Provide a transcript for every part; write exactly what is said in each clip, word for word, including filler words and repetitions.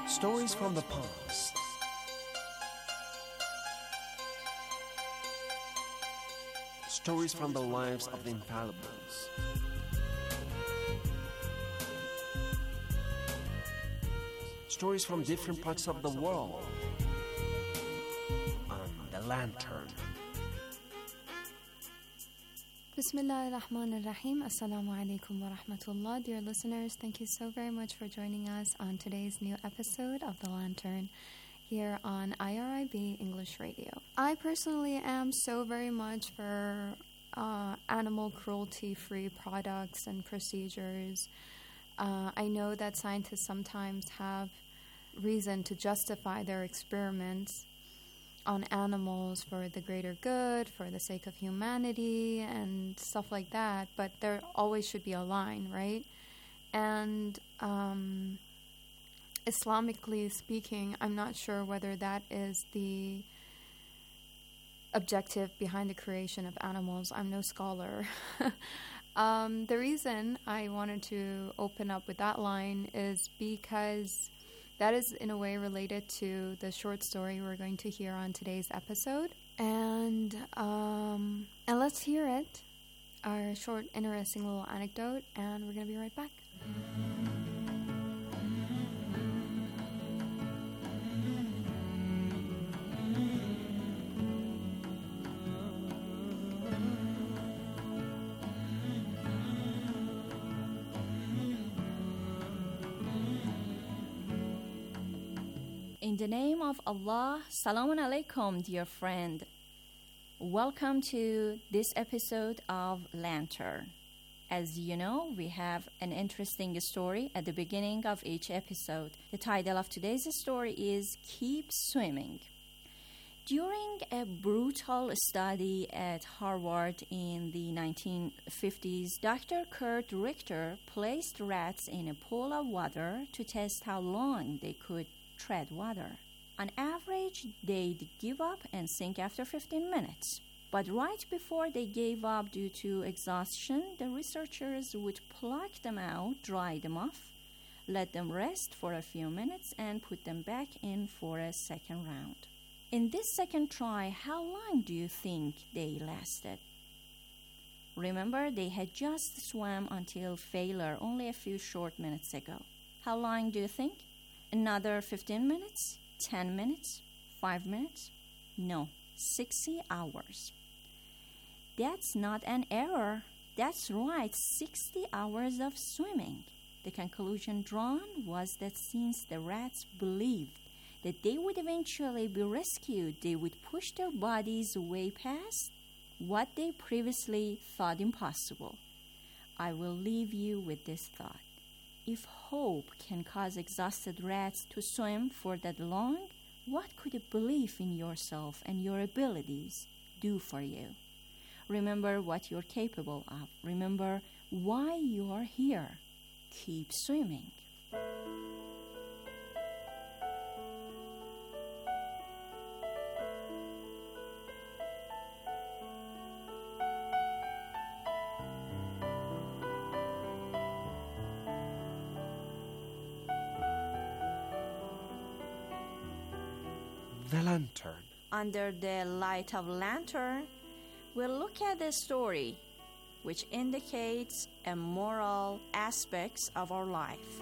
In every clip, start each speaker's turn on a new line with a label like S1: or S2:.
S1: Stories from the past. Stories from the lives of the infallibles. Stories from different parts of the world. On The Lantern.
S2: Bismillah ar-Rahman ar-Rahim. Assalamu alaikum wa rahmatullah. Dear listeners, thank you so very much for joining us on today's new episode of The Lantern here on I R I B English Radio. I personally am so very much for uh, animal cruelty-free products and procedures. Uh, I know that scientists sometimes have reason to justify their experiments on animals for the greater good, for the sake of humanity and stuff like that, but there always should be a line, right? And um, Islamically speaking, I'm not sure whether that is the objective behind the creation of animals. I'm no scholar. um, the reason I wanted to open up with that line is because that is in a way related to the short story we're going to hear on today's episode. And um, and let's hear it, our short, interesting little anecdote, and we're going to be right back.
S3: In the name of Allah, Salamun Alaikum, dear friend. Welcome to this episode of Lantern. As you know, we have an interesting story at the beginning of each episode. The title of today's story is Keep Swimming. During a brutal study at Harvard in the nineteen fifties, Doctor Kurt Richter placed rats in a pool of water to test how long they could tread water. On average, they'd give up and sink after fifteen minutes. But right before they gave up due to exhaustion, the researchers would pluck them out, dry them off, let them rest for a few minutes, and put them back in for a second round. In this second try, how long do you think they lasted? Remember, they had just swam until failure only a few short minutes ago. How long do you think? Another fifteen minutes? ten minutes? five minutes? No, sixty hours. That's not an error. That's right, sixty hours of swimming. The conclusion drawn was that since the rats believed that they would eventually be rescued, they would push their bodies way past what they previously thought impossible. I will leave you with this thought. If hope can cause exhausted rats to swim for that long, what could a belief in yourself and your abilities do for you? Remember what you're capable of. Remember why you are here. Keep swimming.
S1: The Lantern.
S3: Under the light of lantern, we'll look at a story which indicates a moral aspects of our life.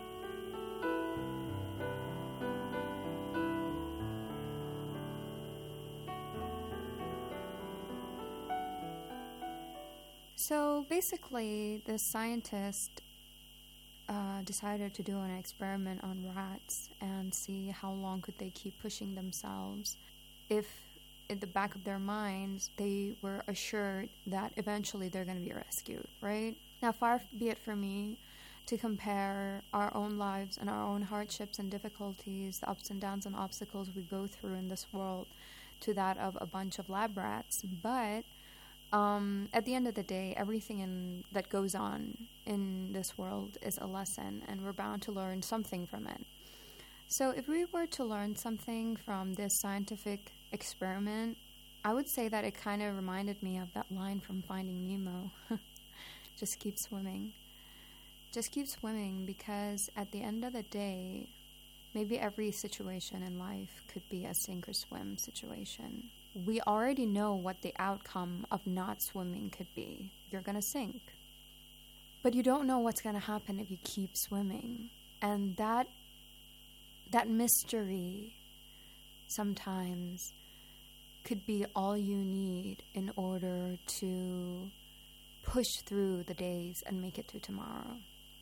S2: So basically, the scientist uh, decided to do an experiment on rats and see how long could they keep pushing themselves if in the back of their minds they were assured that eventually they're going to be rescued, right? Now, far be it from me to compare our own lives and our own hardships and difficulties, the ups and downs and obstacles we go through in this world, to that of a bunch of lab rats, but Um, at the end of the day, everything in, that goes on in this world is a lesson, and we're bound to learn something from it. So if we were to learn something from this scientific experiment, I would say that it kind of reminded me of that line from Finding Nemo. Just keep swimming. Just keep swimming, because at the end of the day, maybe every situation in life could be a sink or swim situation. We already know what the outcome of not swimming could be. You're going to sink. But you don't know what's going to happen if you keep swimming. And that that mystery sometimes could be all you need in order to push through the days and make it to tomorrow.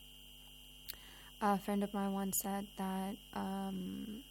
S2: A friend of mine once said that um,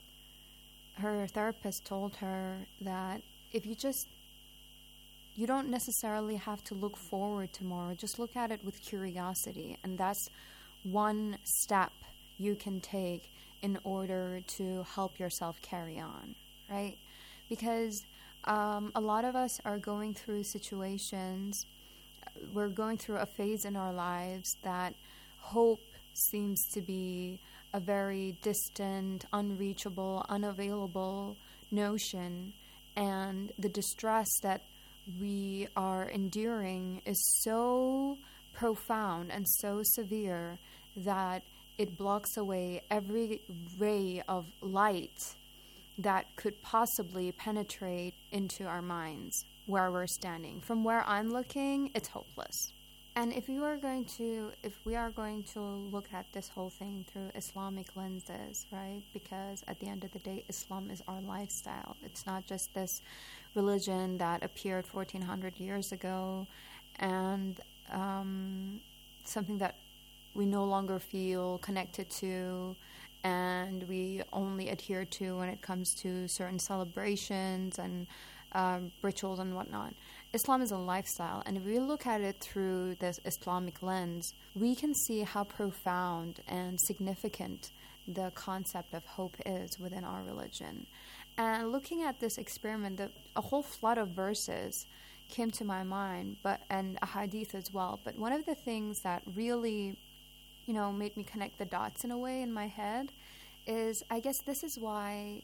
S2: her therapist told her that if you just, you don't necessarily have to look forward tomorrow, just look at it with curiosity. And that's one step you can take in order to help yourself carry on, right? Because um, a lot of us are going through situations, we're going through a phase in our lives that hope seems to be a very distant, unreachable, unavailable notion. And the distress that we are enduring is so profound and so severe that it blocks away every ray of light that could possibly penetrate into our minds where we're standing. From where I'm looking, it's hopeless. And if you are going to, if we are going to look at this whole thing through Islamic lenses, right? Because at the end of the day, Islam is our lifestyle. It's not just this religion that appeared fourteen hundred years ago and um, something that we no longer feel connected to and we only adhere to when it comes to certain celebrations and um, rituals and whatnot. Islam is a lifestyle, and if we look at it through this Islamic lens, we can see how profound and significant the concept of hope is within our religion. And looking at this experiment, the, a whole flood of verses came to my mind, but and a hadith as well. But one of the things that really, you know, made me connect the dots in a way in my head is, I guess this is why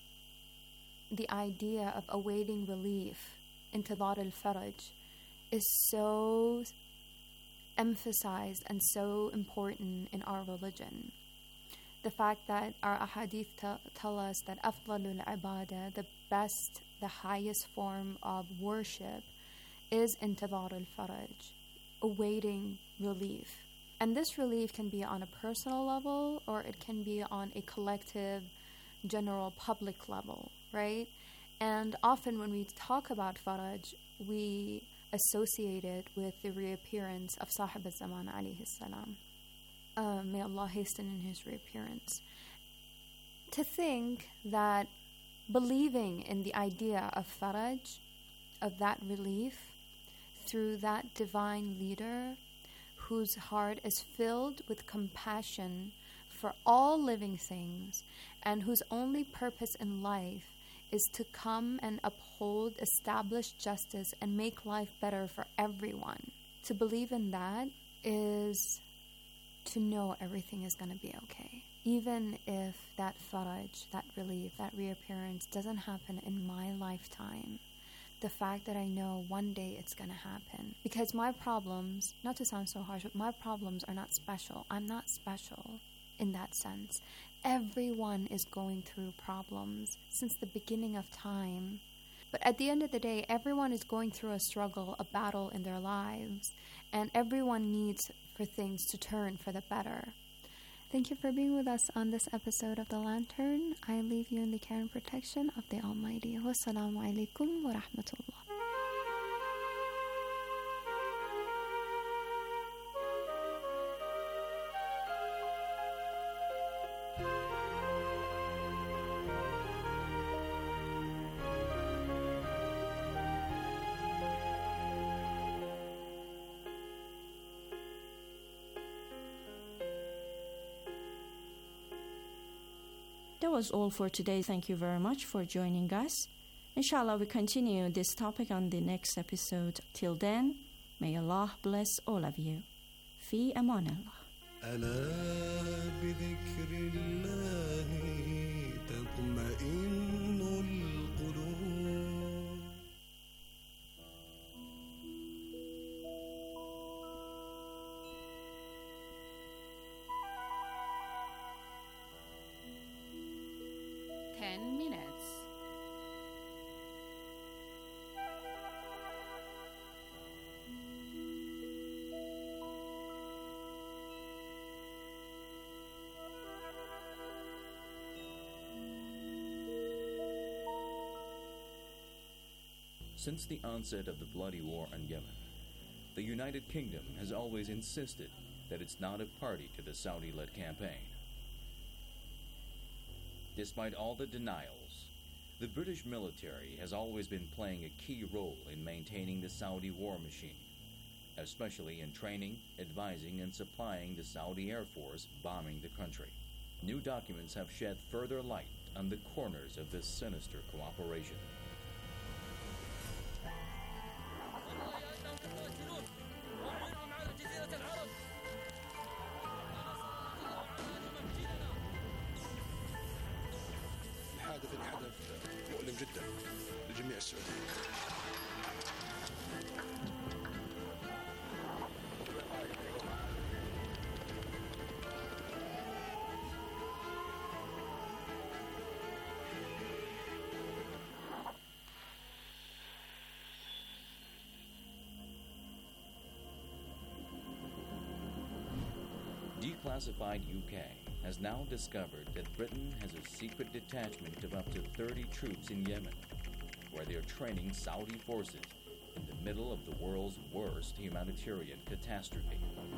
S2: the idea of awaiting relief, intidar al-faraj, is so emphasized and so important in our religion. The fact that our ahadith t- tell us that afdalul ibadah, the best, the highest form of worship, is intidar al-faraj, awaiting relief. And this relief can be on a personal level, or it can be on a collective, general, public level, right? And often when we talk about faraj, we associate it with the reappearance of Sahib al-Zaman alayhi salam. Uh, may Allah hasten in his reappearance. To think that believing in the idea of faraj, of that relief, through that divine leader whose heart is filled with compassion for all living things and whose only purpose in life is to come and uphold established justice and make life better for everyone. To believe in that is to know everything is going to be okay. Even if that faraj, that relief, that reappearance doesn't happen in my lifetime, the fact that I know one day it's going to happen. Because my problems, not to sound so harsh, but my problems are not special. I'm not special in that sense. Everyone is going through problems since the beginning of time. But at the end of the day, everyone is going through a struggle, a battle in their lives, and everyone needs for things to turn for the better. Thank you for being with us on this episode of The Lantern. I leave you in the care and protection of the Almighty. Wassalamu alaikum wa rahmatullah.
S3: That was all for today. Thank you very much for joining us. Inshallah, we continue this topic on the next episode. Till then, may Allah bless all of you. Fi aman Allah.
S4: ألا بذكر الله تطمئن القلوب.
S5: ten minutes.
S6: Since the onset of the bloody war in Yemen, the United Kingdom has always insisted that it's not a party to the Saudi-led campaign. Despite all the denials, the British military has always been playing a key role in maintaining the Saudi war machine, especially in training, advising, and supplying the Saudi Air Force bombing the country. New documents have shed further light on the corners of this sinister cooperation.
S7: الحادث الحدث مؤلم جدا لجميع السعوديين.
S6: Declassified U K has now discovered that Britain has a secret detachment of up to thirty troops in Yemen, where they are training Saudi forces in the middle of the world's worst humanitarian catastrophe.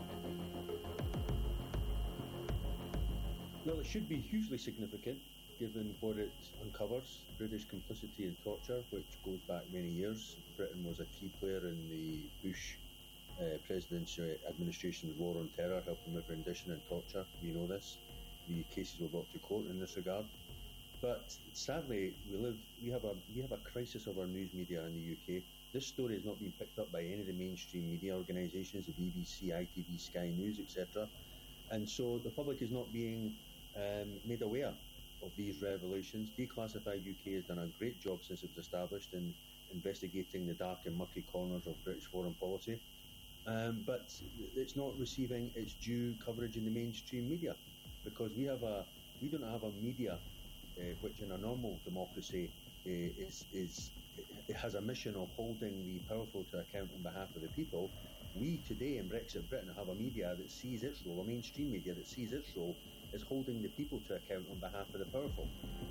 S8: Well, it should be hugely significant given what it uncovers, British complicity in torture, which goes back many years. Britain was a key player in the Bush uh, president's uh, administration's war on terror, helping with rendition and torture. We know this. The cases were brought to court in this regard. But sadly, we live, we have a we have a crisis of our news media in the U K. This story has not been picked up by any of the mainstream media organisations, the B B C, I T V, Sky News, et cetera. And so the public is not being um, made aware of these revelations. Declassified U K has done a great job since it was established in investigating the dark and murky corners of British foreign policy. Um, but it's not receiving its due coverage in the mainstream media, because we have a we don't have a media uh, which in a normal democracy uh, is is it has a mission of holding the powerful to account on behalf of the people. We today in Brexit Britain have a media that sees its role, a mainstream media that sees its role as holding the people to account on behalf of the powerful.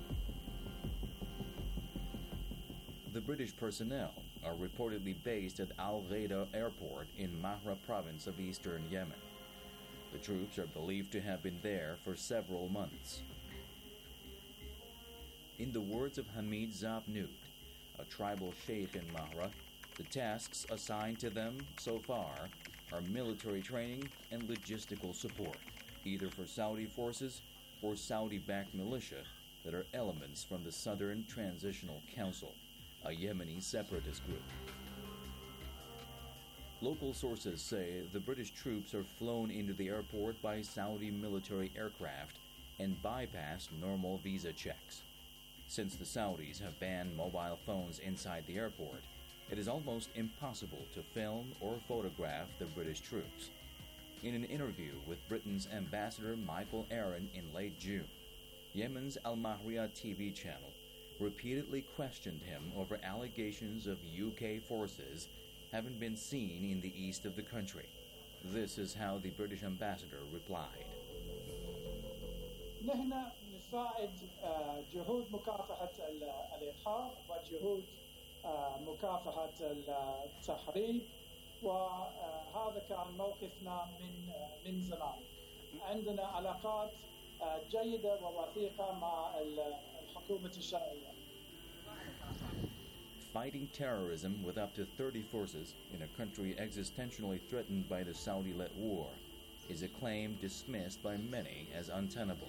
S6: The British personnel are reportedly based at Al Ghaida Airport in Mahra province of eastern Yemen. The troops are believed to have been there for several months. In the words of Hamid Zabnout, a tribal sheikh in Mahra, the tasks assigned to them so far are military training and logistical support, either for Saudi forces or Saudi-backed militia that are elements from the Southern Transitional Council, a Yemeni separatist group. Local sources say the British troops are flown into the airport by Saudi military aircraft and bypass normal visa checks. Since the Saudis have banned mobile phones inside the airport, it is almost impossible to film or photograph the British troops. In an interview with Britain's Ambassador Michael Aaron in late June, Yemen's Al Mahria T V channel repeatedly questioned him over allegations of U K forces having been seen in the east of the country. This is how the British ambassador replied.
S9: نحن نساعد جهود مكافحة الإرهاب وجهود مكافحة التحريب، وهذا كان موقفنا من من زمان. عندنا علاقات جيدة ووثيقة مع الحكومة الشرعية.
S6: Fighting terrorism with up to thirty forces in a country existentially threatened by the Saudi-led war is a claim dismissed by many as untenable.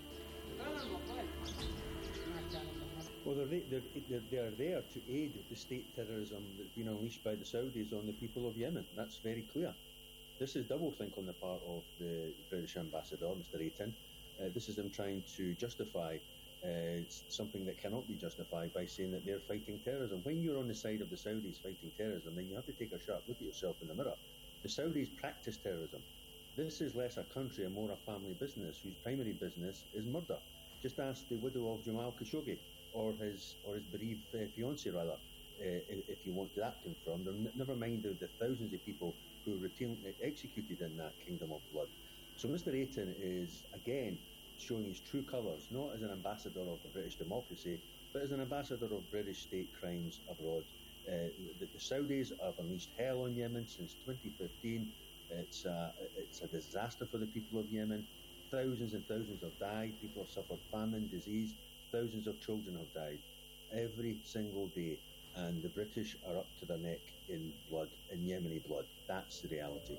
S8: Well, they're, they're, they're, they're there to aid the state terrorism that's been unleashed by the Saudis on the people of Yemen. That's very clear. This is doublethink on the part of the British ambassador, Mister Ayton. Uh, this is them trying to justify uh, something that cannot be justified by saying that they're fighting terrorism. When you're on the side of the Saudis fighting terrorism, then you have to take a sharp look at yourself in the mirror. The Saudis practice terrorism. This is less a country and more a family business whose primary business is murder. Just ask the widow of Jamal Khashoggi or his or his bereaved uh, fiancée, rather, uh, if, if you want that confirmed. N- never mind the, the thousands of people who were routinely executed in that kingdom of blood. So Mister Ayton is, again, showing his true colours, not as an ambassador of the British democracy, but as an ambassador of British state crimes abroad. Uh, the, the Saudis have unleashed hell on Yemen since twenty fifteen. It's a, it's a disaster for the people of Yemen. Thousands and thousands have died. People have suffered famine, disease. Thousands of children have died every single day. And the British are up to their neck in blood, in Yemeni blood. That's the reality.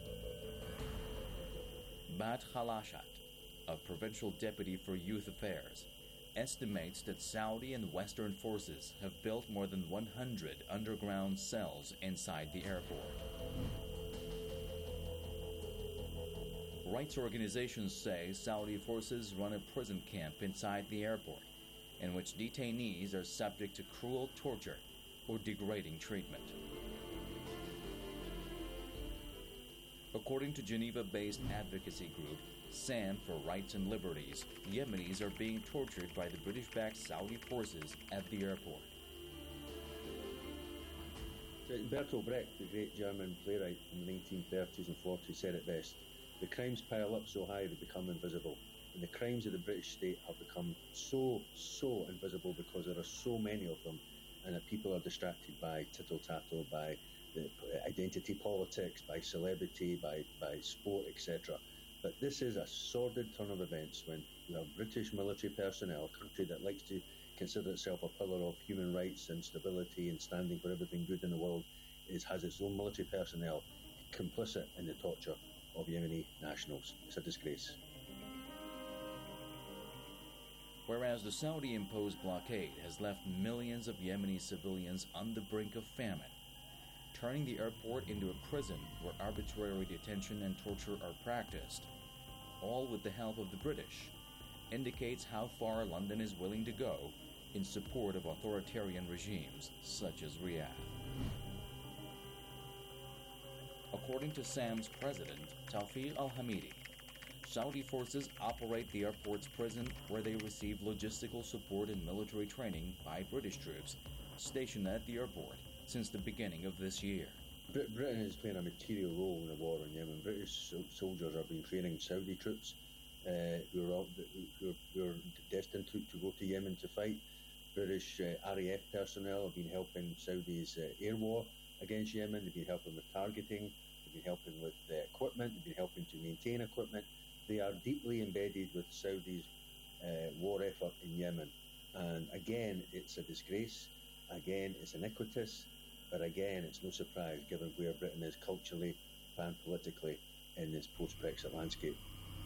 S6: Bat Khalashat, a provincial deputy for youth affairs, estimates that Saudi and Western forces have built more than one hundred underground cells inside the airport. Rights organizations say Saudi forces run a prison camp inside the airport, in which detainees are subject to cruel torture or degrading treatment. According to Geneva-based advocacy group SAM for Rights and Liberties, Yemenis are being tortured by the British-backed Saudi forces at the airport.
S8: Bertolt Brecht, the great German playwright in the nineteen thirties and forties, said it best. The crimes pile up so high they become invisible. And the crimes of the British state have become so, so invisible because there are so many of them, and that people are distracted by tittle-tattle, by the identity politics, by celebrity, by, by sport, et cetera. But this is a sordid turn of events when you have British military personnel, a country that likes to consider itself a pillar of human rights and stability and standing for everything good in the world, is has its own military personnel complicit in the torture of Yemeni nationals. It's a disgrace.
S6: Whereas the Saudi-imposed blockade has left millions of Yemeni civilians on the brink of famine, turning the airport into a prison where arbitrary detention and torture are practiced, all with the help of the British, indicates how far London is willing to go in support of authoritarian regimes such as Riyadh. According to SAM's president, Tawfiq Al-Hamidi, Saudi forces operate the airport's prison where they receive logistical support and military training by British troops stationed at the airport since the beginning of this year.
S8: Brit- Britain is playing a material role in the war in Yemen. British so- soldiers have been training Saudi troops uh, who, are all, who, are, who are destined to, to go to Yemen to fight. British uh, R A F personnel have been helping Saudi's uh, air war against Yemen. They've been helping with targeting. They've been helping with uh, equipment. They've been helping to maintain equipment. They are deeply embedded with Saudi's uh, war effort in Yemen. And again, it's a disgrace. Again, it's iniquitous. But again, it's no surprise given where Britain is culturally and politically in this post-Brexit landscape.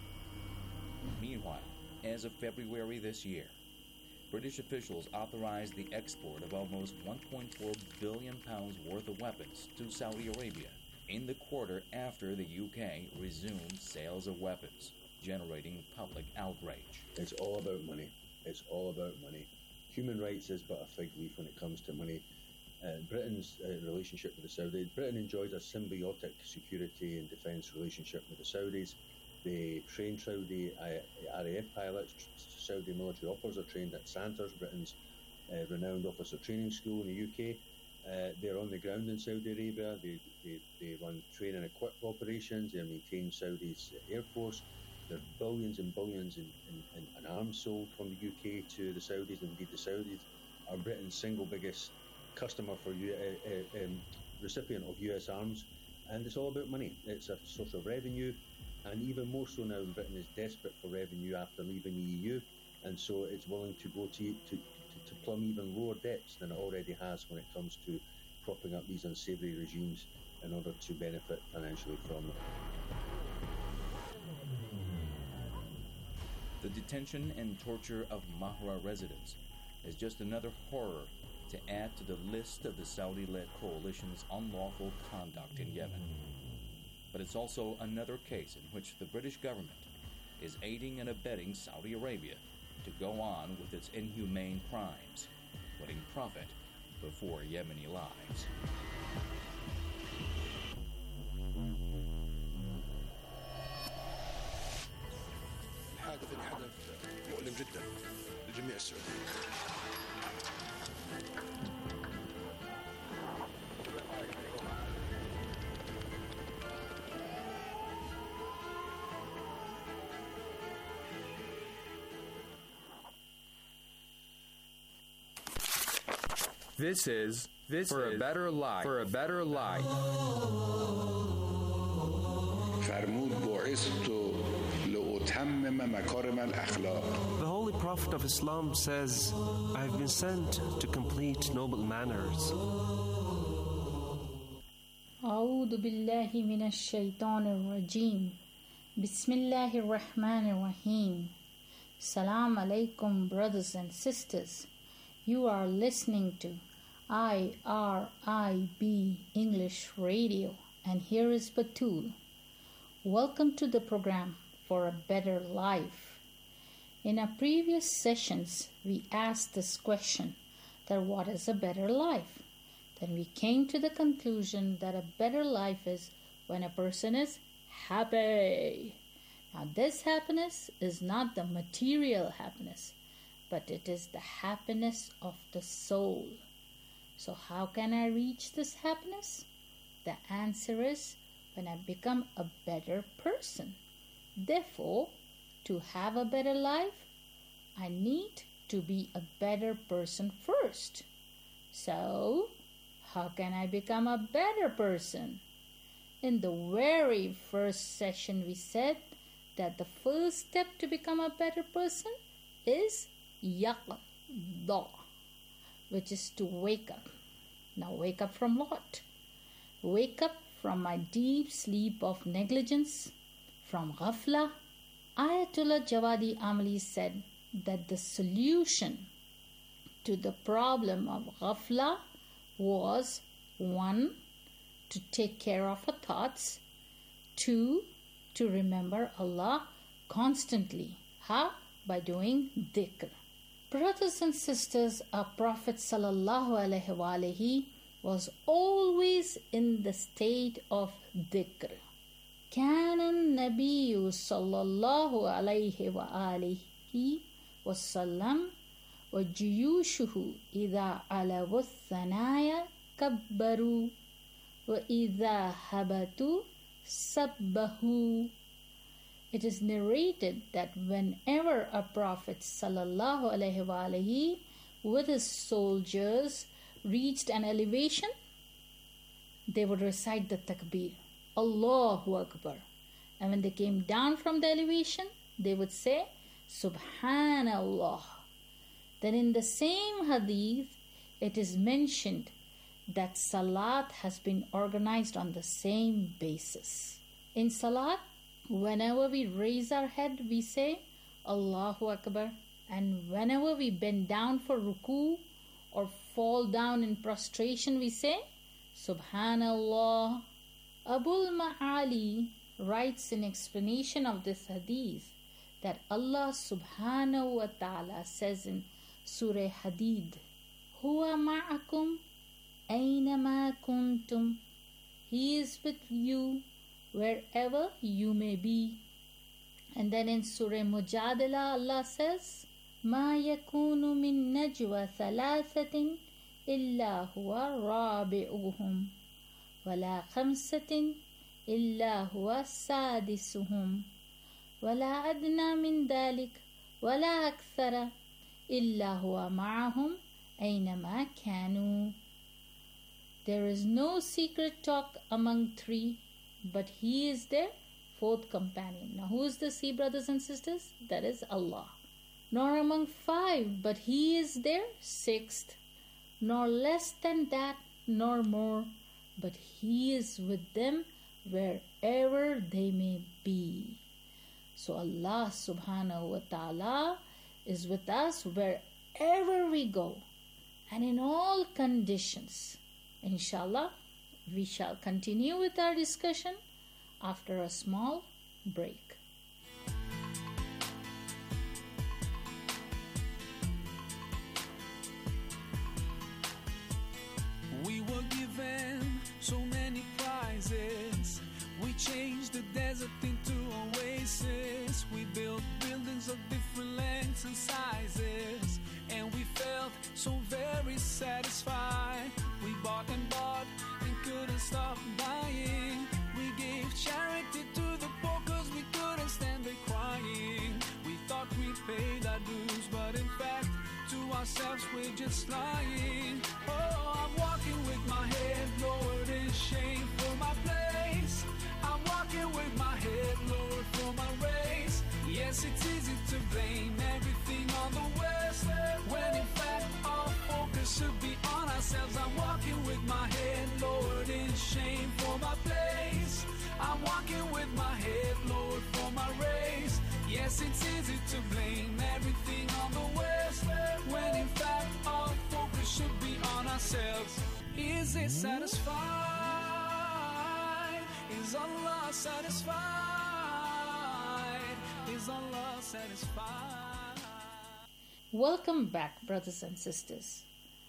S6: Meanwhile, as of February this year, British officials authorized the export of almost one point four billion pounds worth of weapons to Saudi Arabia in the quarter after the U K resumed sales of weapons, generating public outrage.
S8: It's all about money. It's all about money. Human rights is but a fig leaf when it comes to money. Uh, Britain's uh, relationship with the Saudis. Britain enjoys a symbiotic security and defence relationship with the Saudis. They train Saudi R A F pilots. Saudi military operators are trained at Santers, Britain's uh, renowned officer training school in the U K. Uh, they're on the ground in Saudi Arabia. They, they, they run train and equip operations. They maintain Saudi's Air Force. There are billions and billions in, in, in, in arms sold from the U K to the Saudis. Indeed, the Saudis are Britain's single biggest customer for U, uh, uh, um, recipient of U S arms. And it's all about money. It's a source of revenue. And even more so now, Britain is desperate for revenue after leaving the E U. And so it's willing to go to, to, to, to plumb even lower depths than it already has when it comes to propping up these unsavoury regimes in order to benefit financially from them.
S6: The detention and torture of Mahra residents is just another horror to add to the list of the Saudi-led coalition's unlawful conduct in Yemen. But it's also another case in which the British government is aiding and abetting Saudi Arabia to go on with its inhumane crimes, putting profit before Yemeni lives.
S7: الحادث اللي حدث مؤلم جدا لجميع السعوديين.
S5: This is this for is a better life. For a better life.
S10: فرمود بعثت لأتمم مكارم الأخلاق.
S1: The Holy Prophet of Islam says, I have been sent to complete noble manners.
S11: أعوذ بالله من الشيطان الرجيم بسم الله الرحمن الرحيم. Salam alaikum, brothers and sisters. You are listening to I R I B English Radio, and here is Batul. Welcome to the program For a Better Life. In our previous sessions, we asked this question, that what is a better life? Then we came to the conclusion that a better life is when a person is happy. Now, this happiness is not the material happiness, but it is the happiness of the soul. So how can I reach this happiness? The answer is when I become a better person. Therefore, to have a better life, I need to be a better person first. So, how can I become a better person? In the very first session, we said that the first step to become a better person is yaqdah, which is to wake up. Now wake up from what? Wake up from my deep sleep of negligence, from ghafla. Ayatollah Jawadi Amali said that the solution to the problem of ghafla was one, to take care of our thoughts, two, to remember Allah constantly. How? By doing dhikr. Brothers and sisters, our Prophet sallallahu alaihi wasallam was always in the state of dhikr. كان النبي صلى الله عليه وآله وسلم وجيوشه إذا علوا الثنايا كبروا وإذا هبطوا سبحوا. It is narrated that whenever a Prophet sallallahu alaihi wasallam with his soldiers reached an elevation, they would recite the takbir, Allahu Akbar. And when they came down from the elevation, they would say, Subhanallah. Then in the same hadith, it is mentioned that Salat has been organized on the same basis. In Salat, whenever we raise our head, we say Allahu Akbar. And whenever we bend down for ruku or fall down in prostration, we say Subhanallah. Abul Ma'ali writes in explanation of this hadith that Allah subhanahu wa ta'ala says in Surah Hadid, Huwa ma'akum aynama kuntum. He is with you wherever you may be. And then in Surah Mujadala, Allah says, Ma yakunu min najwa thalathatin illa huwa rabi'uhum wala khamsatin illa huwa sadisuhum wala adna min dhalik wala akthara illa huwa ma'ahum aynama kanu. There is no secret talk among three, but He is their fourth companion. Now who is this He, brothers and sisters? That is Allah. Nor among five, but He is their sixth. Nor less than that, nor more, but He is with them wherever they may be. So Allah subhanahu wa ta'ala is with us wherever we go and in all conditions. Inshallah, we shall continue with our discussion after a small break.
S12: We were given so many prizes. We changed the desert into oasis. We built buildings of different lengths lengths and sizes, and we felt so very satisfied. We bought and bought and couldn't stop buying. We gave charity to the poor cause we couldn't stand the crying. We thought we paid our dues, but in fact to ourselves we're just lying. Oh, I'm walking with my head lowered in shame for my place. I'm walking with my head lowered for my race. Yes, it's easy to blame everything on the West, when in fact our focus should be on ourselves. I'm walking with my head lowered in shame for my place. I'm walking with my head lowered for my race. Yes, it's easy to blame everything on the West, when in fact our focus should be on ourselves. Is it satisfied? Is Allah satisfied? Is Allah satisfied?
S11: Welcome back, brothers and sisters.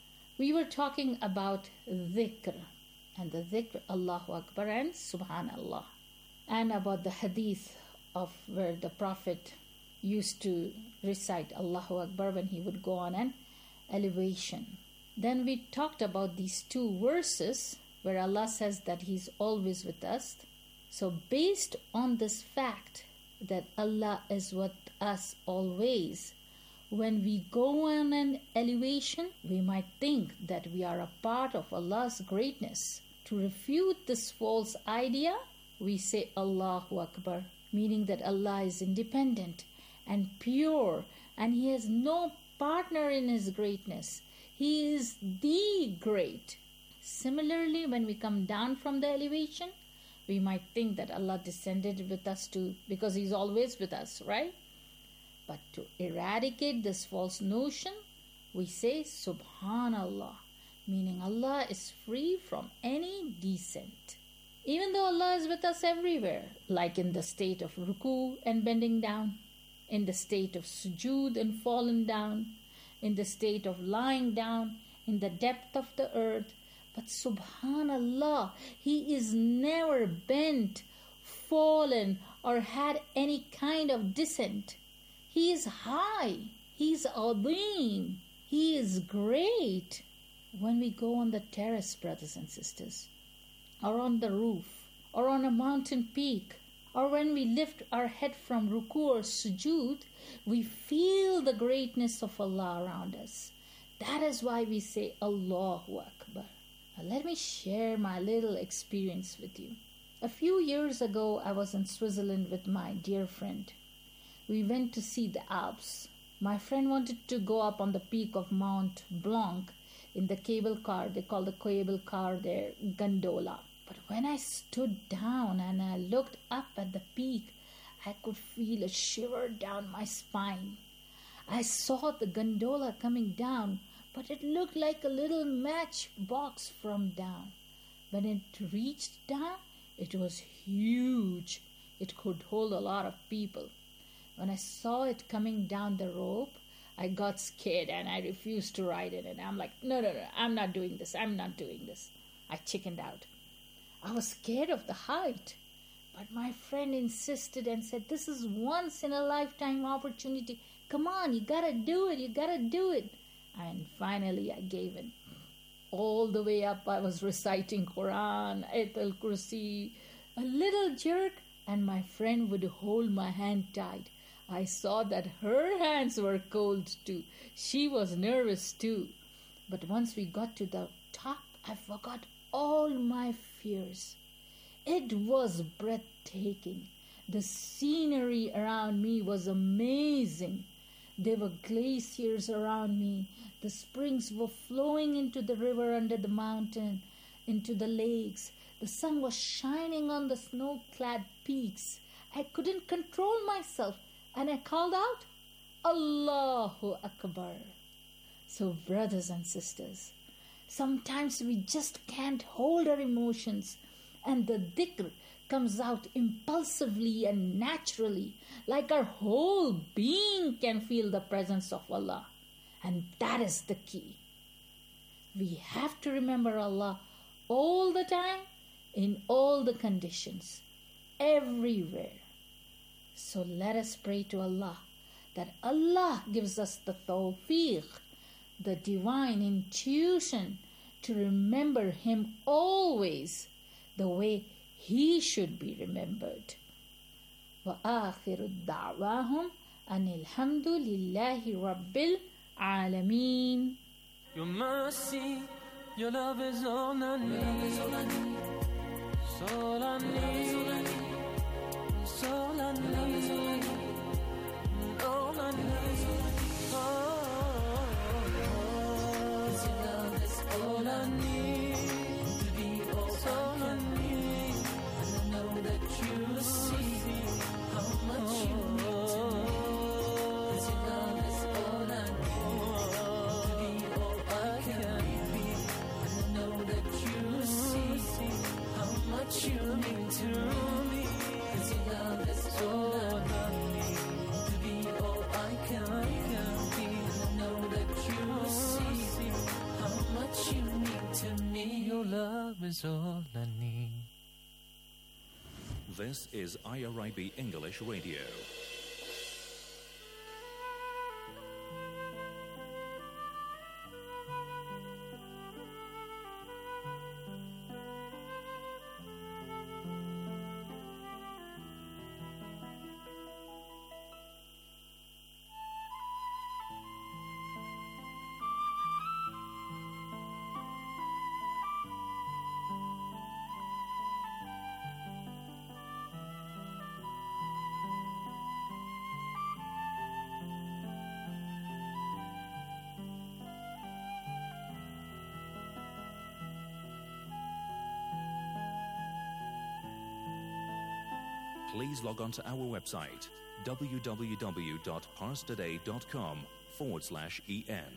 S11: We were talking about dhikr, and the dhikr Allahu Akbar and Subhanallah, and about the hadith of where the Prophet used to recite Allahu Akbar when he would go on an elevation. Then we talked about these two verses where Allah says that He's always with us. So based on this fact that Allah is with us always, when we go on an elevation, we might think that we are a part of Allah's greatness. To refute this false idea, we say Allahu Akbar, meaning that Allah is independent and pure and He has no partner in His greatness. He is the great. Similarly, when we come down from the elevation, we might think that Allah descended with us too, because He's always with us, right? But to eradicate this false notion, we say Subhanallah, meaning Allah is free from any descent. Even though Allah is with us everywhere, like in the state of ruku and bending down, in the state of sujood and falling down, in the state of lying down, in the depth of the earth. But Subhanallah, He is never bent, fallen, or had any kind of descent. He is high. He is Azim. He is great. When we go on the terrace, brothers and sisters, or on the roof, or on a mountain peak, or when we lift our head from ruku or sujood, we feel the greatness of Allah around us. That is why we say Allahu Akbar. Now let me share my little experience with you. A few years ago, I was in Switzerland with my dear friend. We went to see the Alps. My friend wanted to go up on the peak of Mount Blanc in the cable car. They call the cable car there gondola. But when I stood down and I looked up at the peak, I could feel a shiver down my spine. I saw the gondola coming down, but it looked like a little matchbox from down. When it reached down, it was huge. It could hold a lot of people. When I saw it coming down the rope, I got scared and I refused to ride in it. I'm like, no, no, no, I'm not doing this. I'm not doing this. I chickened out. I was scared of the height. But my friend insisted and said, this is once in a lifetime opportunity. Come on, you gotta do it. You gotta do it. And finally I gave in. All the way up I was reciting Quran, Ayatul Kursi, a little jerk, and my friend would hold my hand tight. I saw that her hands were cold too. She was nervous too. But once we got to the top, I forgot all my fears. It was breathtaking. The scenery around me was amazing. There were glaciers around me. The springs were flowing into the river under the mountain, into the lakes. The sun was shining on the snow-clad peaks. I couldn't control myself, and I called out, Allahu Akbar. So, brothers and sisters, sometimes we just can't hold our emotions, and the dhikr comes out impulsively and naturally, like our whole being can feel the presence of Allah. And that is the key. We have to remember Allah all the time, in all the conditions, everywhere. So let us pray to Allah that Allah gives us the tawfiq, the divine intuition to remember Him always the way He should be remembered. وآخر دعواهم أن الحمد لله رب العالمين.
S12: Your mercy, your love is all I need. It's all I need. It's all I need. It's all I need. All I need. Oh, your love is all I need. To be all I need. And I know that you see how much you mean to me. 'Cause your love is all I need. To be all I can be. And I know that you see how much you mean to me. 'Cause your love is all I need. To be all I can be. And I know that you see how much you mean to me. Your love is all I need.
S13: This is I R I B English Radio. Please log on to our website, www.parstoday.com forward slash en.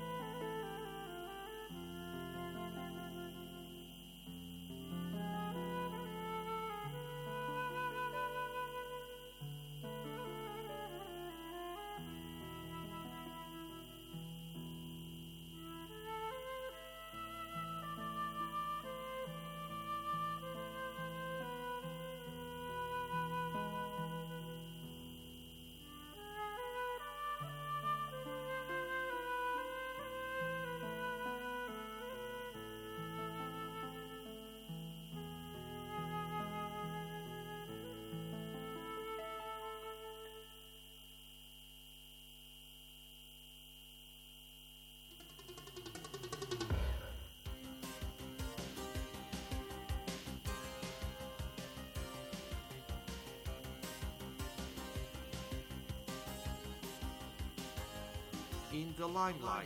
S14: In the limelight.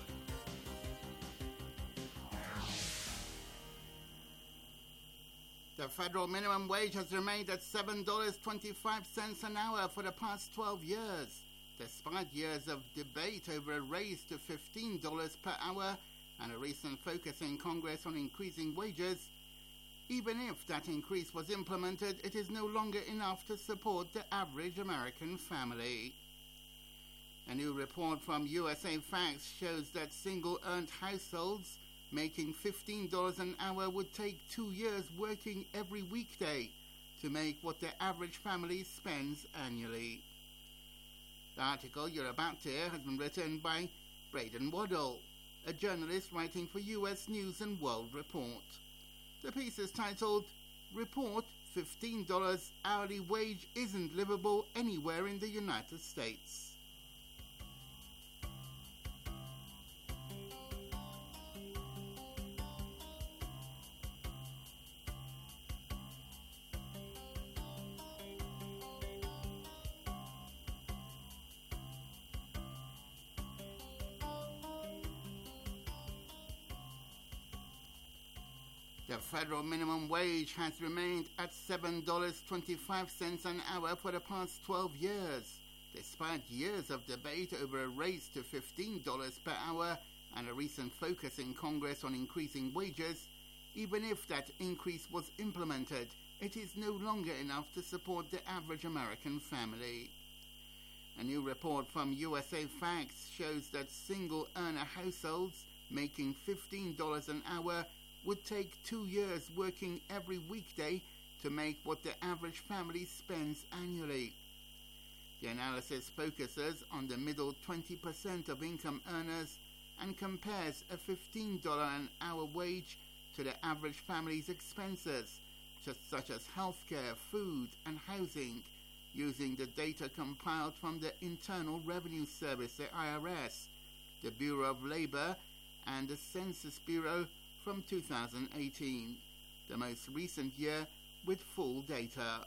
S15: The federal minimum wage has remained at seven dollars and twenty-five cents an hour for the past twelve years, despite years of debate over a raise to fifteen dollars per hour and a recent focus in Congress on increasing wages. Even if that increase was implemented, it is no longer enough to support the average American family. A new report from U S A Facts shows that single-earned households making fifteen dollars an hour would take two years working every weekday to make what the average family spends annually. The article you're about to hear has been written by Braden Waddell, a journalist writing for U S News and World Report. The piece is titled, Report fifteen dollars Hourly Wage Isn't Livable Anywhere in the United States. The federal minimum wage has remained at seven dollars and twenty-five cents an hour for the past twelve years, despite years of debate over a raise to fifteen dollars per hour and a recent focus in Congress on increasing wages. Even if that increase was implemented, it is no longer enough to support the average American family. A new report from U S A Facts shows that single-earner households making fifteen dollars an hour would take two years working every weekday to make what the average family spends annually. The analysis focuses on the middle twenty percent of income earners and compares a fifteen dollars an hour wage to the average family's expenses, just such as healthcare, food, and housing, using the data compiled from the Internal Revenue Service, the I R S, the Bureau of Labor, and the Census Bureau from two thousand eighteen, the most recent year with full data.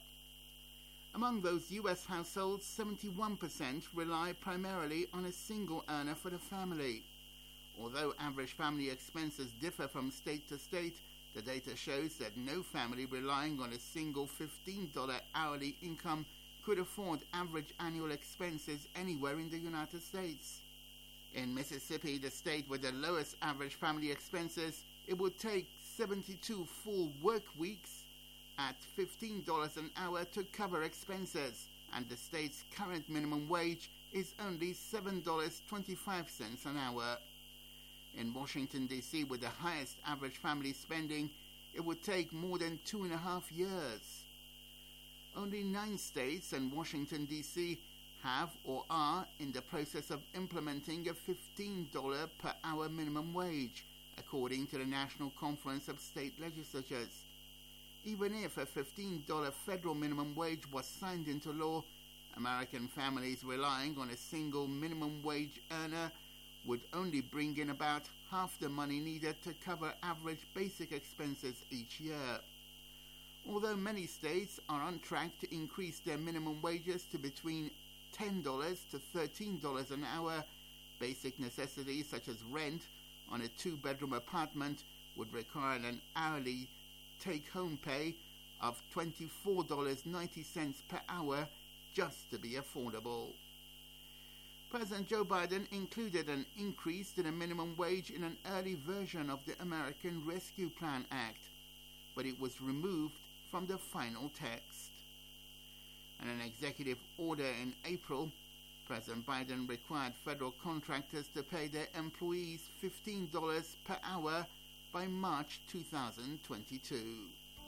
S15: Among those U S households, seventy-one percent rely primarily on a single earner for the family. Although average family expenses differ from state to state, the data shows that no family relying on a single fifteen dollars hourly income could afford average annual expenses anywhere in the United States. In Mississippi, the state with the lowest average family expenses, it would take seventy-two full work weeks at fifteen dollars an hour to cover expenses, and the state's current minimum wage is only seven dollars and twenty-five cents an hour. In Washington, D C, with the highest average family spending, it would take more than two and a half years. Only nine states and Washington, D C have or are in the process of implementing a fifteen dollars per hour minimum wage, according to the National Conference of State Legislatures. Even if a fifteen dollars federal minimum wage was signed into law, American families relying on a single minimum wage earner would only bring in about half the money needed to cover average basic expenses each year. Although many states are on track to increase their minimum wages to between ten dollars to thirteen dollars an hour, basic necessities such as rent on a two-bedroom apartment would require an hourly take-home pay of twenty-four dollars and ninety cents per hour just to be affordable. President Joe Biden included an increase to the minimum wage in an early version of the American Rescue Plan Act, but it was removed from the final text. In an executive order in April, President Biden required federal contractors to pay their employees fifteen dollars per hour by March two thousand twenty-two.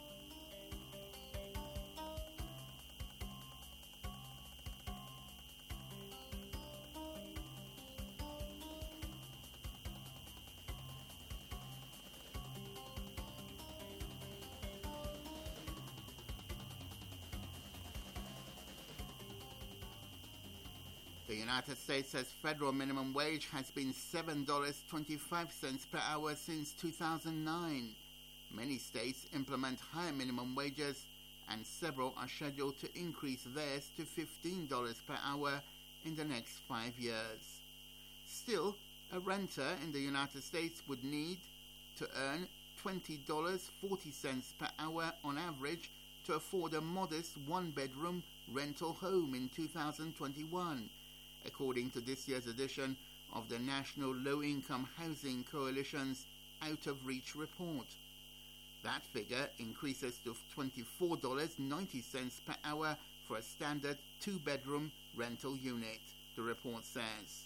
S15: The United States says federal minimum wage has been seven dollars and twenty-five cents per hour since two thousand nine. Many states implement higher minimum wages, and several are scheduled to increase theirs to fifteen dollars per hour in the next five years. Still, a renter in the United States would need to earn twenty dollars and forty cents per hour on average to afford a modest one-bedroom rental home in two thousand twenty-one, according to this year's edition of the National Low-Income Housing Coalition's Out of Reach report. That figure increases to twenty-four dollars and ninety cents per hour for a standard two-bedroom rental unit, the report says.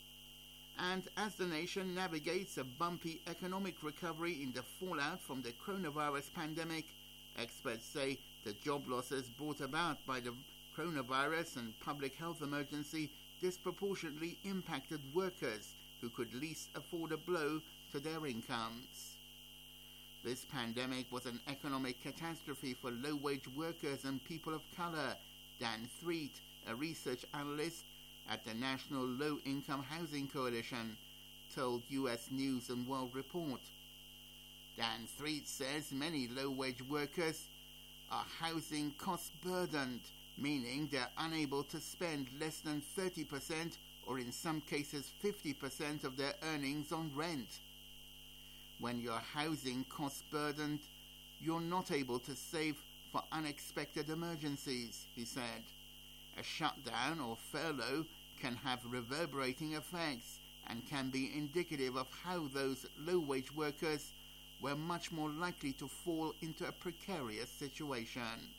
S15: And as the nation navigates a bumpy economic recovery in the fallout from the coronavirus pandemic, experts say the job losses brought about by the coronavirus and public health emergency disproportionately impacted workers who could least afford a blow to their incomes. This pandemic was an economic catastrophe for low-wage workers and people of color, Dan Threet, a research analyst at the National Low-Income Housing Coalition, told U S News and World Report. Dan Threet says many low-wage workers are housing cost-burdened, meaning they're unable to spend less than thirty percent or in some cases fifty percent of their earnings on rent. When you're housing cost-burdened, you're not able to save for unexpected emergencies, he said. A shutdown or furlough can have reverberating effects and can be indicative of how those low-wage workers were much more likely to fall into a precarious situation.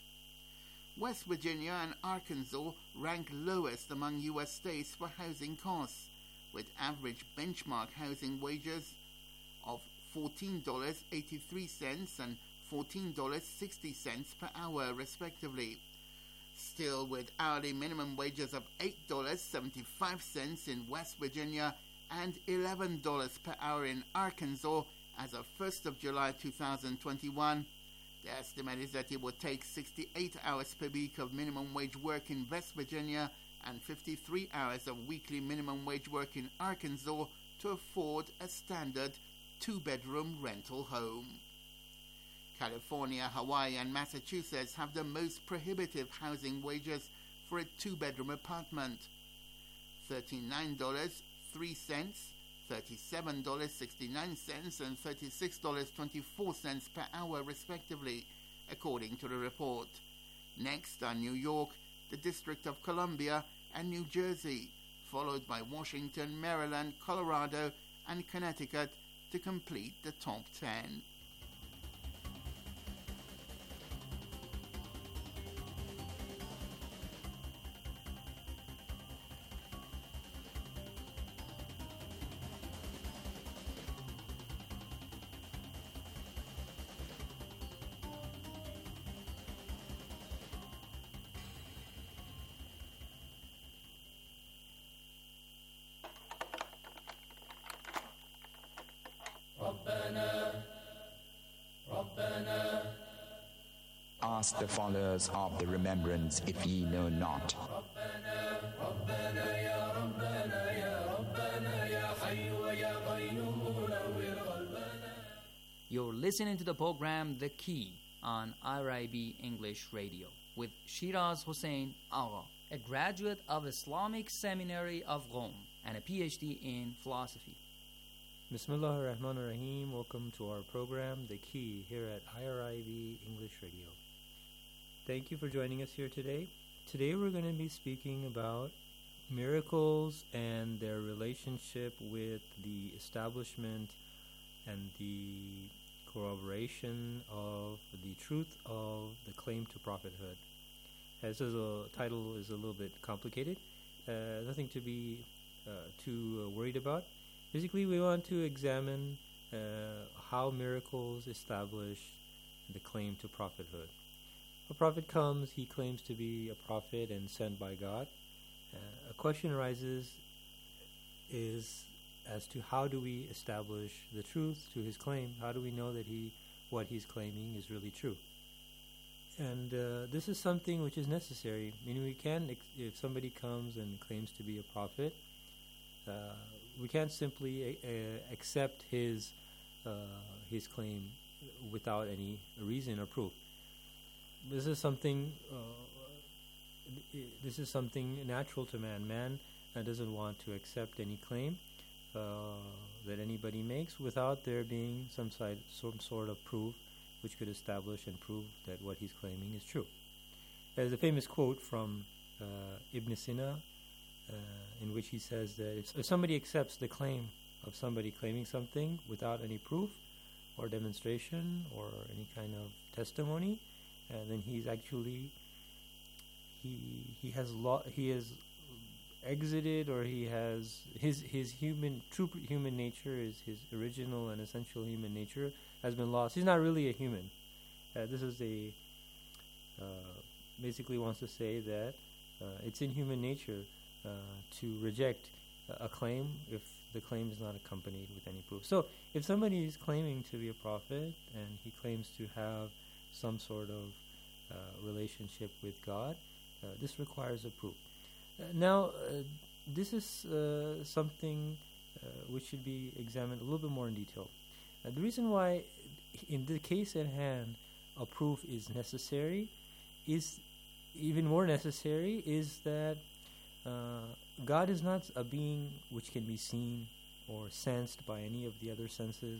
S15: West Virginia and Arkansas rank lowest among U S states for housing costs, with average benchmark housing wages of fourteen dollars and eighty-three cents and fourteen dollars and sixty cents per hour, respectively. Still, with hourly minimum wages of eight dollars and seventy-five cents in West Virginia and eleven dollars per hour in Arkansas as of first of July two thousand twenty-one, the estimate is that it would take sixty-eight hours per week of minimum wage work in West Virginia and fifty-three hours of weekly minimum wage work in Arkansas to afford a standard two-bedroom rental home. California, Hawaii, and Massachusetts have the most prohibitive housing wages for a two-bedroom apartment: thirty-nine dollars and three cents, thirty-seven dollars and sixty-nine cents, and thirty-six dollars and twenty-four cents per hour, respectively, according to the report. Next are New York, the District of Columbia, and New Jersey, followed by Washington, Maryland, Colorado, and Connecticut to complete the top ten.
S16: Ask the followers of the remembrance if ye know not.
S17: You're listening to the program The Key on R I B English Radio with Shiraz Hussain Agha, a graduate of Islamic Seminary of Rome and a P H D in philosophy.
S18: Bismillah ar-Rahman ar-Rahim. Welcome to our program, The Key, here at I R I B English Radio. Thank you for joining us here today. Today we're going to be speaking about miracles and their relationship with the establishment and the corroboration of the truth of the claim to prophethood. As the title is a little bit complicated, uh, nothing to be uh, too uh, worried about. Basically, we want to examine uh, how miracles establish the claim to prophethood. A prophet comes, he claims to be a prophet and sent by God. Uh, a question arises is as to how do we establish the truth to his claim? How do we know that he, what he's claiming is really true? And uh, this is something which is necessary. I mean, we can, ex- if somebody comes and claims to be a prophet, uh, we can't simply uh, accept his uh, his claim without any reason or proof. This is something. Uh, this is something natural to man. Man uh, doesn't want to accept any claim uh, that anybody makes without there being some side, some sort of proof which could establish and prove that what he's claiming is true. There's a famous quote from uh, Ibn Sina, uh, in which he says that if, if somebody accepts the claim of somebody claiming something without any proof or demonstration or any kind of testimony, uh, then he's actually he he has lo- he has exited, or he has his his human true human nature is his original and essential human nature has been lost. He's not really a human. Uh, this is a uh, basically wants to say that uh, it's in human nature uh, to reject a claim if the claim is not accompanied with any proof. So if somebody is claiming to be a prophet and he claims to have some sort of uh, relationship with God, uh, this requires a proof. Uh, now, uh, this is uh, something uh, which should be examined a little bit more in detail. Uh, the reason why, in the case at hand, a proof is necessary, is even more necessary, is that uh, God is not a being which can be seen or sensed by any of the other senses.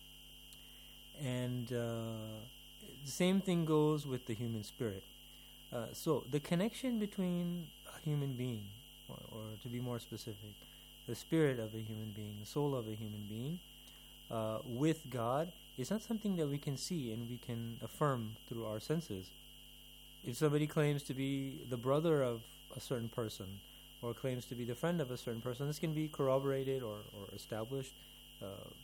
S18: And uh, the same thing goes with the human spirit. Uh, so the connection between a human being, or, or to be more specific, the spirit of a human being, the soul of a human being, uh, with God is not something that we can see and we can affirm through our senses. If somebody claims to be the brother of a certain person, or claims to be the friend of a certain person, this can be corroborated or, or established uh,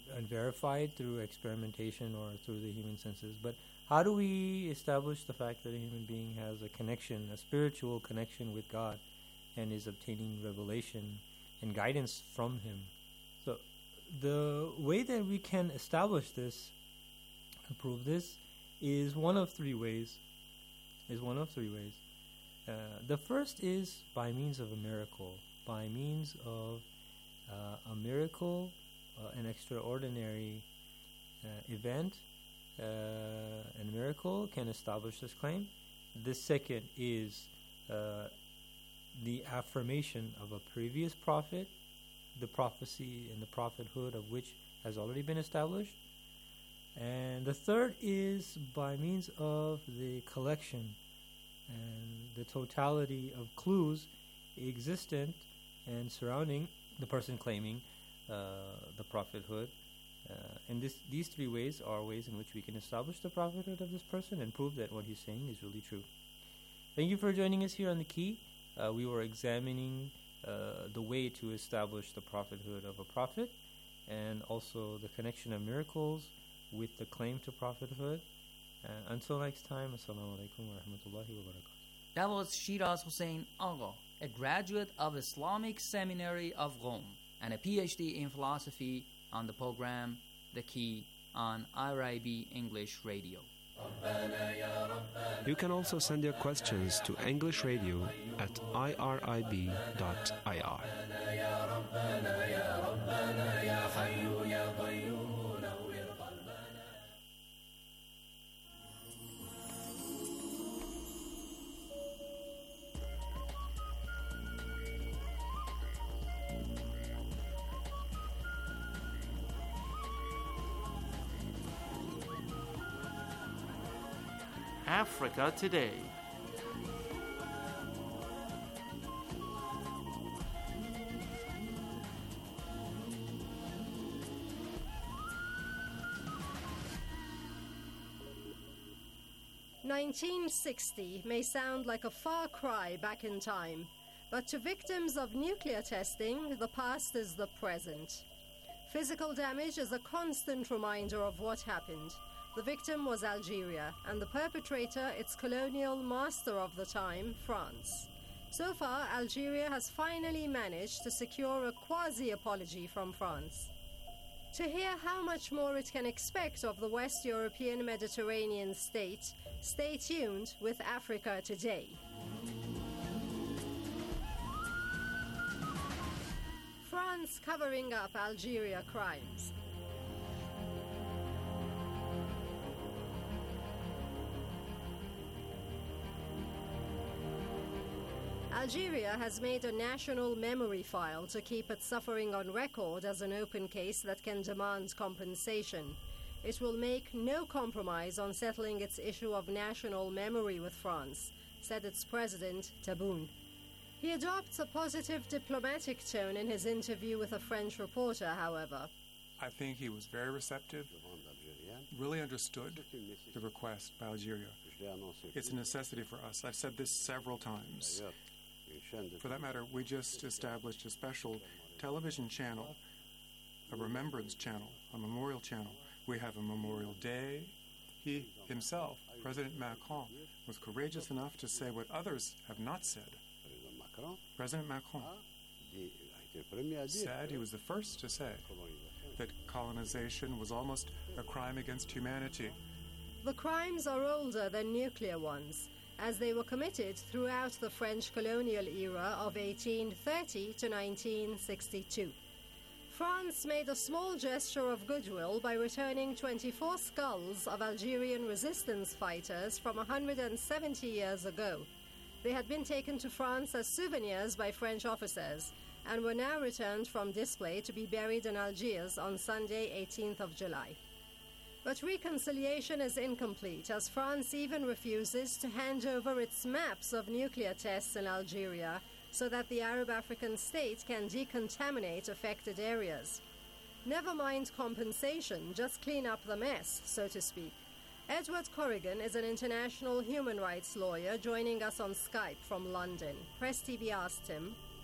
S18: and verified through experimentation or through the human senses. But how do we establish the fact that a human being has a connection, a spiritual connection with God, and is obtaining revelation and guidance from Him? So the way that we can establish this and prove this is one of three ways. Is one of three ways. Uh, the first is by means of a miracle. By means of uh, a miracle, uh, an extraordinary uh, event, uh, and miracle can establish this claim. The second is uh, the affirmation of a previous prophet, the prophecy and the prophethood of which has already been established. And the third is by means of the collection and the totality of clues existent and surrounding the person claiming uh, the prophethood. Uh, and this, these three ways are ways in which we can establish the prophethood of this person and prove that what he's saying is really true. Thank you for joining us here on The Key. Uh, we were examining uh, the way to establish the prophethood of a prophet, and also the connection of miracles with the claim to prophethood. Uh, until next time, Assalamu alaikum wa rahmatullahi wa barakatuh.
S17: That was Shiraz Hussain Agha, a graduate of Islamic Seminary of Rome and a P H D in philosophy, on the program The Key on I R I B English Radio.
S1: You can also send your questions to English Radio at I R I B dot I R.
S14: Africa Today.
S19: nineteen sixty may sound like a far cry back in time, but to victims of nuclear testing, the past is the present. Physical damage is a constant reminder of what happened. The victim was Algeria, and the perpetrator its colonial master of the time, France. So far, Algeria has finally managed to secure a quasi-apology from France. To hear how much more it can expect of the West European Mediterranean state, stay tuned with Africa Today. France covering up Algeria crimes. Algeria has made a national memory file to keep its suffering on record as an open case that can demand compensation. It will make no compromise on settling its issue of national memory with France, said its president, Tebboune. He adopts a positive diplomatic tone in his interview with a French reporter, however.
S20: I think he was very receptive, really understood the request by Algeria. It's a necessity for us. I've said this several times. For that matter, we just established a special television channel, a remembrance channel, a memorial channel. We have a memorial day. He himself, President Macron, was courageous enough to say what others have not said. President Macron said, he was the first to say, that colonization was almost a crime against humanity.
S19: The crimes are older than nuclear ones, as they were committed throughout the French colonial era of eighteen thirty to nineteen sixty-two. France made a small gesture of goodwill by returning twenty-four skulls of Algerian resistance fighters from one hundred seventy years ago. They had been taken to France as souvenirs by French officers and were now returned from display to be buried in Algiers on Sunday, eighteenth of July. But reconciliation is incomplete, as France even refuses to hand over its maps of nuclear tests in Algeria so that the Arab African state can decontaminate affected areas. Never mind compensation, just clean up the mess, so to speak. Edward Corrigan is an international human rights lawyer joining us on Skype from London. Press T V asked him,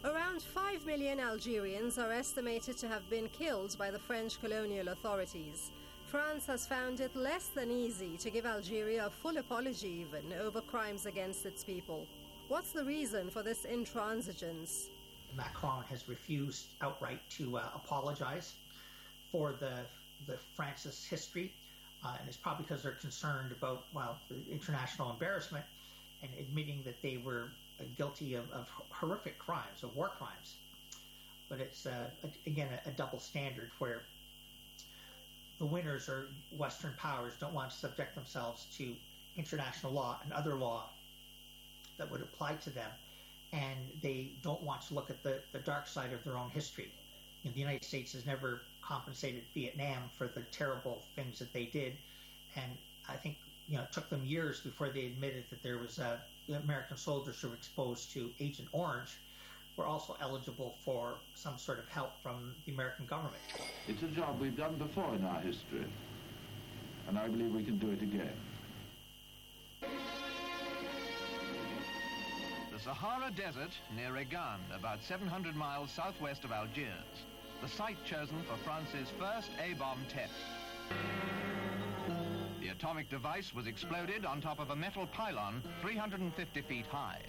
S19: Around five million Algerians are estimated to have been killed by the French colonial authorities. France has found it less than easy to give Algeria a full apology even over crimes against its people. What's the reason for this intransigence?
S21: Macron has refused outright to uh, apologize for the, the France's history, uh, and it's probably because they're concerned about, well, the international embarrassment and admitting that they were uh, guilty of, of horrific crimes, of war crimes. But it's, uh, a, again, a, a double standard where the winners, or Western powers, don't want to subject themselves to international law and other law that would apply to them, and they don't want to look at the, the dark side of their own history. You know, the United States has never compensated Vietnam for the terrible things that they did, and I think you know it took them years before they admitted that there was uh, American soldiers who were exposed to Agent Orange were also eligible for some sort of help from the American government.
S10: It's a job we've done before in our history, and I believe we can do it again.
S22: The Sahara Desert near Regan, about seven hundred miles southwest of Algiers, the site chosen for France's first A-bomb test. The atomic device was exploded on top of a metal pylon three hundred fifty feet high.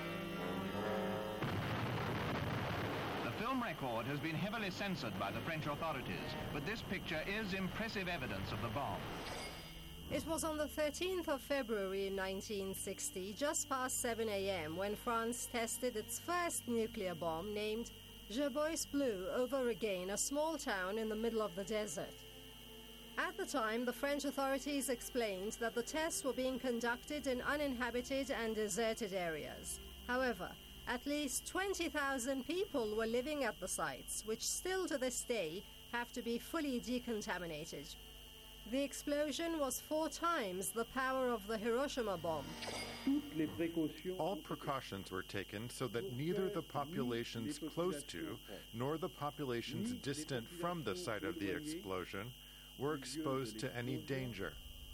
S22: The film record has been heavily censored by the French authorities, but this picture is impressive evidence of the bomb.
S19: It was on the thirteenth of February in nineteen sixty, just past seven a.m., when France tested its first nuclear bomb named Jerbois Bleu over Regain, a small town in the middle of the desert. At the time, the French authorities explained that the tests were being conducted in uninhabited and deserted areas. However, at least twenty thousand people were living at the sites, which still to this day have to be fully decontaminated. The explosion was four times the power of the Hiroshima bomb.
S23: All precautions were taken so that neither the populations close to nor the populations distant from the site of the explosion were exposed to any danger.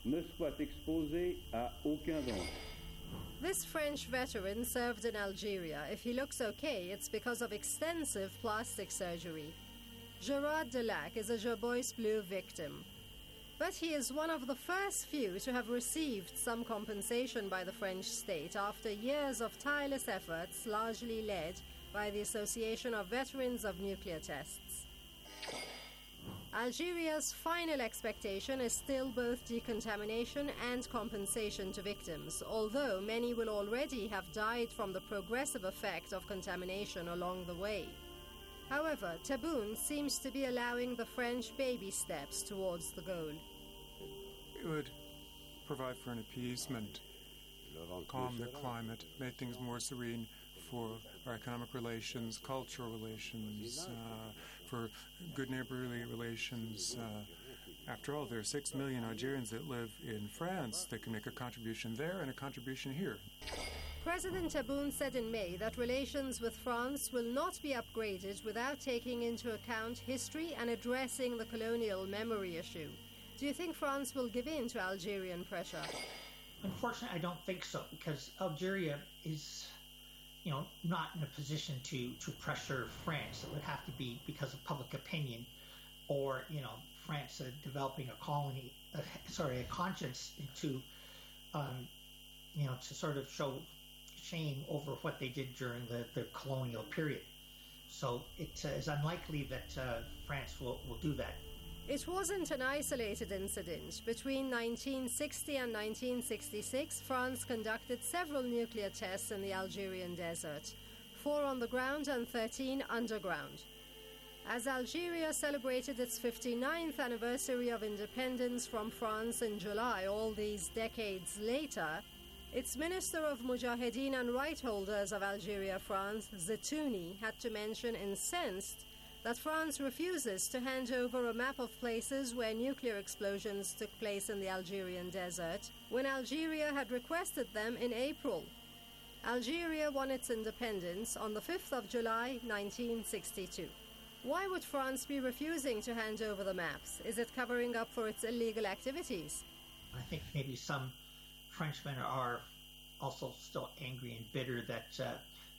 S19: This French veteran served in Algeria. If he looks okay, it's because of extensive plastic surgery. Gerard Delac is a Jerbois Bleu victim. But he is one of the first few to have received some compensation by the French state after years of tireless efforts, largely led by the Association of Veterans of Nuclear Tests. Algeria's final expectation is still both decontamination and compensation to victims, although many will already have died from the progressive effect of contamination along the way. However, Tebboune seems to be allowing the French baby steps towards the goal.
S20: It would provide for an appeasement, calm the climate, make things more serene for our economic relations, cultural relations, uh, for good neighborly relations. Uh, after all, there are six million Algerians that live in France. They can make a contribution there and a contribution here.
S19: President Tebboune said in May that relations with France will not be upgraded without taking into account history and addressing the colonial memory issue. Do you think France will give in to Algerian pressure?
S21: Unfortunately, I don't think so, because Algeria is, you know, not in a position to, to pressure France. It would have to be because of public opinion, or, you know, France uh, developing a colony, uh, sorry, a conscience to, um, you know, to sort of show shame over what they did during the, the colonial period. So it uh, is unlikely that uh, France will, will do that.
S19: It wasn't an isolated incident. Between nineteen sixty and nineteen sixty-six, France conducted several nuclear tests in the Algerian desert, four on the ground and thirteen underground. As Algeria celebrated its fifty-ninth anniversary of independence from France in July all these decades later, its Minister of Mujahideen and Right Holders of Algeria, France, Zetouni, had to mention incensed that France refuses to hand over a map of places where nuclear explosions took place in the Algerian desert, when Algeria had requested them in April. Algeria won its independence on the fifth of July, nineteen sixty-two. Why would France be refusing to hand over the maps? Is it covering up for its illegal activities?
S21: I think maybe some Frenchmen are also still angry and bitter that uh,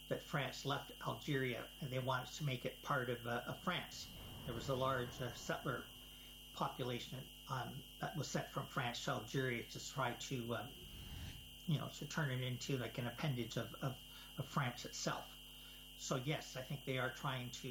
S21: that France left Algeria and they wanted to make it part of, uh, of France. There was a large uh, settler population um, that was sent from France to Algeria to try to, um, you know, to turn it into like an appendage of, of, of France itself. So yes, I think they are trying to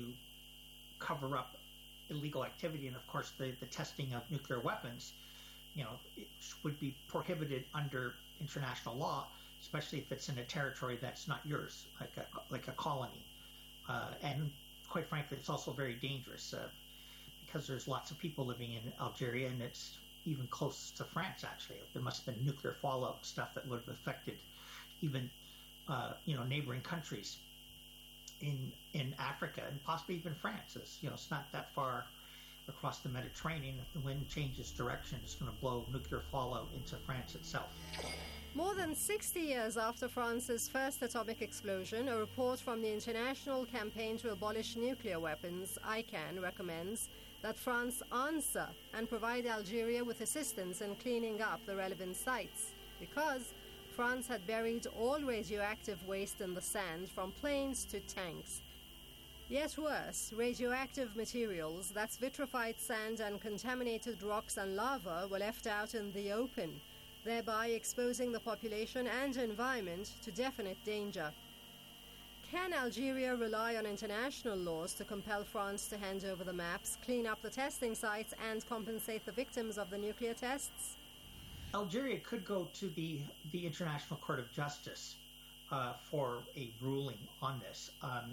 S21: cover up illegal activity, and of course the, the testing of nuclear weapons, you know, it would be prohibited under international law, especially if it's in a territory that's not yours, like a, like a colony. Uh, and quite frankly, it's also very dangerous uh, because there's lots of people living in Algeria, and it's even close to France, actually. There must have been nuclear fallout stuff that would have affected even, uh, you know, neighboring countries in in Africa and possibly even France. It's, you know, it's not that far across the Mediterranean. If the wind changes direction, it's going to blow nuclear fallout into France itself.
S19: More than sixty years after France's first atomic explosion, a report from the International Campaign to Abolish Nuclear Weapons, I CAN, recommends that France answer and provide Algeria with assistance in cleaning up the relevant sites, because France had buried all radioactive waste in the sand, from planes to tanks. Yet worse, radioactive materials, that's vitrified sand and contaminated rocks and lava, were left out in the open, thereby exposing the population and environment to definite danger. Can Algeria rely on international laws to compel France to hand over the maps, clean up the testing sites, and compensate the victims of the nuclear tests?
S21: Algeria could go to the, the International Court of Justice uh, for a ruling on this. Um,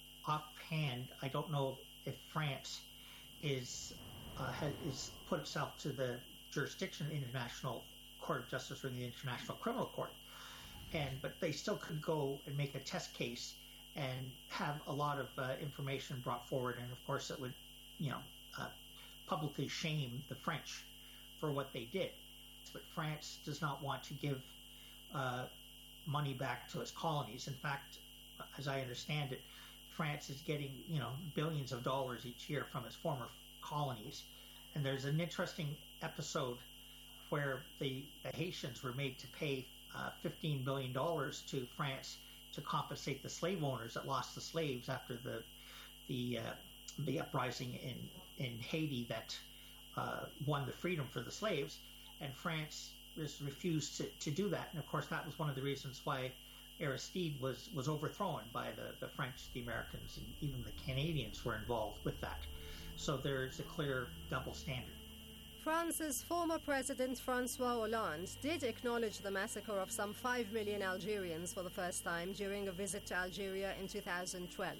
S21: offhand, I don't know if France is uh, has is put itself to the jurisdiction of the International Court of Justice or the International Criminal Court, and but they still could go and make a test case and have a lot of uh, information brought forward, and of course it would, you know, uh, publicly shame the French for what they did. But France does not want to give uh, money back to its colonies. In fact, as I understand it, France is getting, you know, billions of dollars each year from its former colonies. And there's an interesting episode where the, the Haitians were made to pay uh, fifteen billion dollars to France to compensate the slave owners that lost the slaves after the the uh, the uprising in in Haiti that uh, won the freedom for the slaves. And France just refused to, to do that. And of course, that was one of the reasons why Aristide was, was overthrown by the, the French, the Americans, and even the Canadians were involved with that. So there's a clear double standard.
S19: France's former president, Francois Hollande, did acknowledge the massacre of some five million Algerians for the first time during a visit to Algeria in two thousand twelve.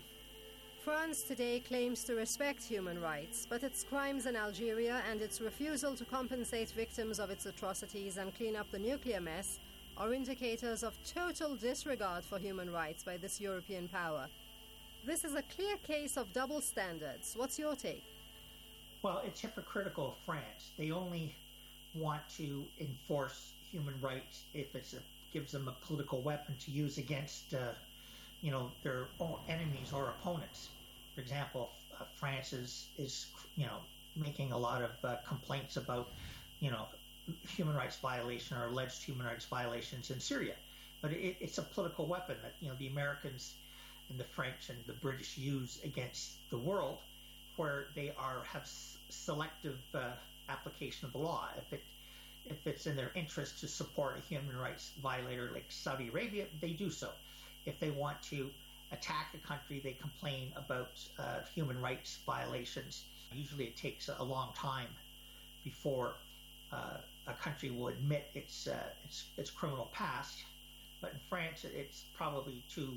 S19: France today claims to respect human rights, but its crimes in Algeria and its refusal to compensate victims of its atrocities and clean up the nuclear mess are indicators of total disregard for human rights by this European power. This is a clear case of double standards. What's your take?
S21: Well, it's hypocritical of France. They only want to enforce human rights if it gives them a political weapon to use against uh, you know, their own enemies or opponents. For example, uh, France is, is, you know, making a lot of uh, complaints about, you know, human rights violation or alleged human rights violations in Syria. But it, it's a political weapon that, you know, the Americans and the French and the British use against the world, where they are have s- selective uh, application of the law. If it if it's in their interest to support a human rights violator like Saudi Arabia, they do so. If they want to attack a country, they complain about uh, human rights violations. Usually it takes a long time before uh, a country will admit its, uh, its its criminal past. But in France, it's probably too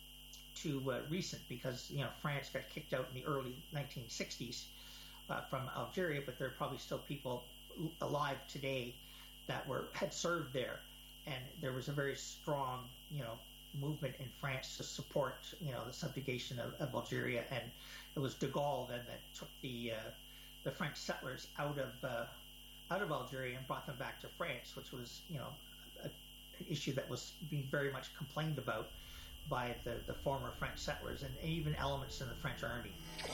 S21: too uh, recent, because, you know, France got kicked out in the early nineteen sixties uh, from Algeria, but there are probably still people alive today that were had served there, and there was a very strong, you know, movement in France to support, you know, the subjugation of, of Algeria, and it was de Gaulle then that took the uh, the French settlers out of uh, out of Algeria and brought them back to France, which was, you know, a, an issue that was being very much complained about by the, the former French settlers and even elements in the French army.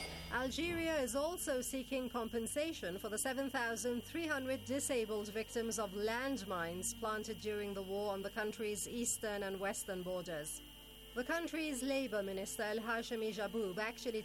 S19: Algeria is also seeking compensation for the seven thousand three hundred disabled victims of landmines planted during the war on the country's eastern and western borders. The country's Labour Minister El Hashemi Jaboub actually